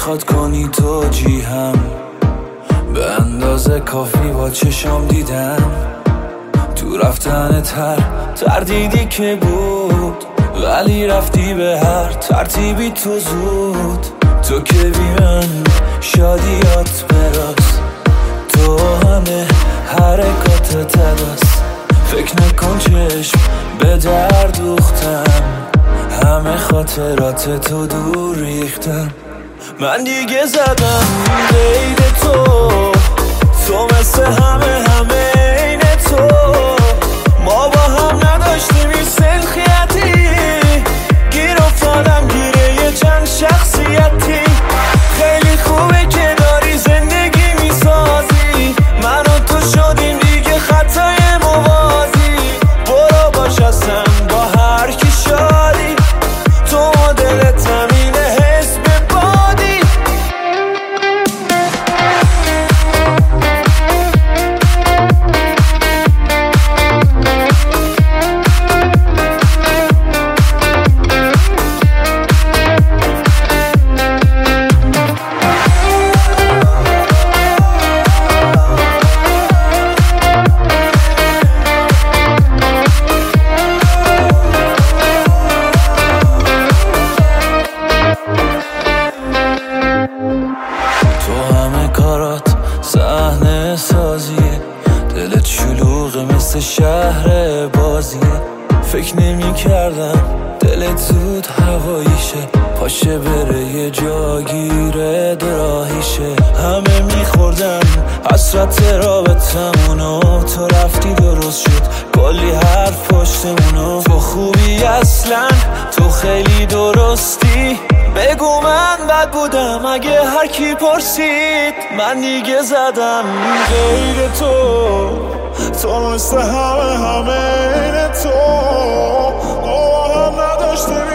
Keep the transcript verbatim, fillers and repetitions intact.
میخواد کنی توجیهم، به اندازه کافی با چشم دیدم. تو رفتن تر تردیدی که بود، ولی رفتی به هر ترتیبی تو زود. تو که بی من شادیات براست، تو همه حرکات تداست. فکر نکن چشم به در دوختم، همه خاطرات تو دور ریختم. من دیگه زدم قید تو، تو مثل همه همه این تو. ما با هم نداشتیم این سلخیتی، گیر افتادم گیره یه چند شخصیتی. خیلی خوبه که داری زندگی میسازی، من و تو شدیم دیگه خطای موازی. برو باش اصلا با هر کی شادی، تو دلت همینه حس به بادی. تو همه کارات صحنه سازیه، دلت شلوغه مثل شهر بازیه. فکر نمی کردم دلت زود هواییشه، پاشه بره یه جا گیره دراهیشه. همه میخوردن حسرت رابطمونو، تو رفتی درست شد کلی حرف پشتمونو. تو خوبی اصلا، تو خیلی درستی، بگو من بد بودم اگه هر کی پرسید. من دیگه زدم غیر تو، تو مثل همه همه این تو. ما هم نداشتیم